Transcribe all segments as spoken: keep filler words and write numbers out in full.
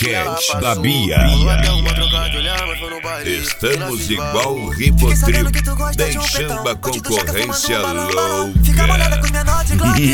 Weekend da Bia. Estamos igual o Rivotril, deixando a concorrência louca. Fica molhada com os menores de Glock.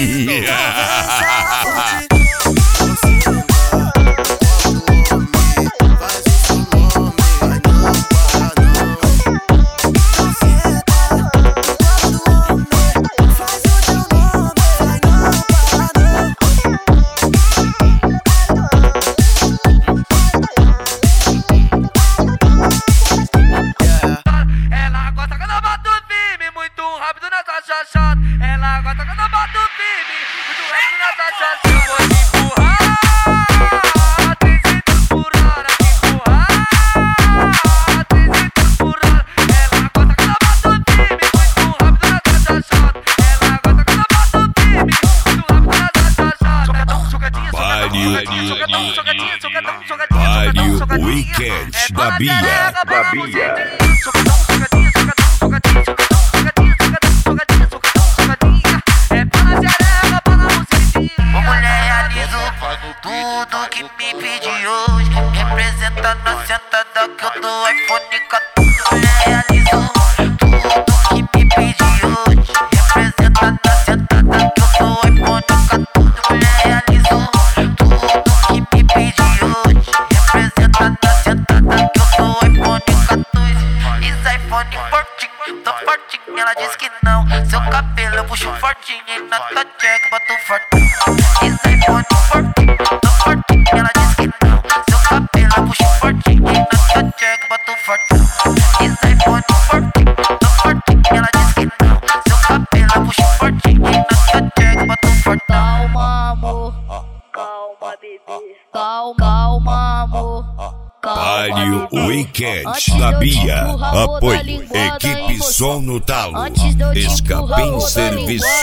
Ela gosta quando eu boto firme, muito rápido nessa chance. Eu vou te empurrar, trezentos por hora. Empurrar, trezentos por hora. Ela gosta quando eu boto firme, muito rápido nessa chance. Ela gosta quando eu boto firme, muito rápido nessa chance. Socadão, socadinha, Vários socadão, socadinha, socadão, socadinha, Vários socadinha. Weekend da Bia. Da Bia. Socadão, socadinha, socadão, socadinha, socadão. Tudo que me pedi hoje, representando a sentada que eu dou iPhone quatorze. Realizou tudo que me pedi hoje, representando a sentada que eu dou iPhone quatorze. Realizou tudo que me pedi hoje, representando a sentada que eu dou iPhone quatorze. Esse iPhone fortinho, tô fortinho, ela diz que não. Seu cabelo eu puxo fortinho e na tua check boto fortinho. Esse iPhone fortinho, tô fortinho, ela diz que não. Seu cabelo eu puxo fortinho e na tua check boto fortinho. Esse iPhone fortinho, tô fortinho, ela diz que não. Seu cabelo eu puxo fortinho e na tua check boto fortinho. Calma, amor, calma, bebê. Calma, calma, amor. Vários Weekend da Bia. Apoio Equipe Som no Talo. Escape em serviço.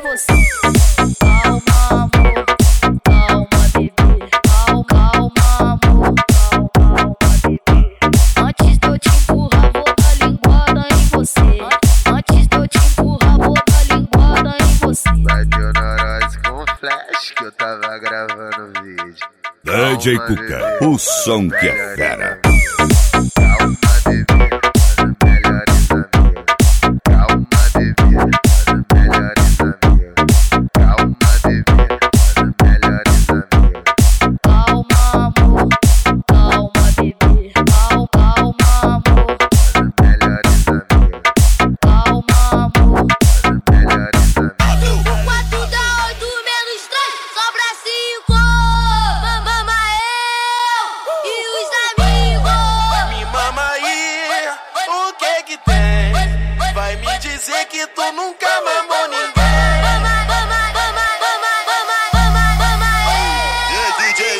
Calma, amor, calma, bebê. Calma, calma, amor, calma, bebê. Antes de eu te empurrar, vou dar linguada em você. Antes de eu te empurrar, vou dar linguada em você. Bateu neurose com flash que eu tava gravando vídeo. D J Cuca, o som que é fera. Calma, bebê, mano, melhores amigos. Calma, bebê, mano, melhores amigos. Calma, bebê, mano, melhores amigos. Calma, amor, calma, bebê. Calma, calma, amor, Mano, melhores amigos. calma, amor. Mano, melhores amigos. O quatro dá oito menos três, sobra cinco. Mama eu e os amigos. Me mama aí, o que que tem? Vai me dizer que tu nunca mamou ninguém. Mama, mama, mama, mama, mama, mama, mama eu. D J L.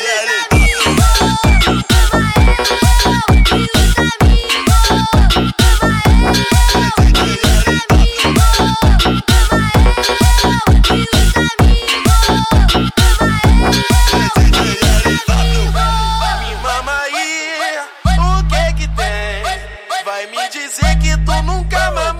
Me mama aí, o que que tem? Vai me dizer que tu nunca mamou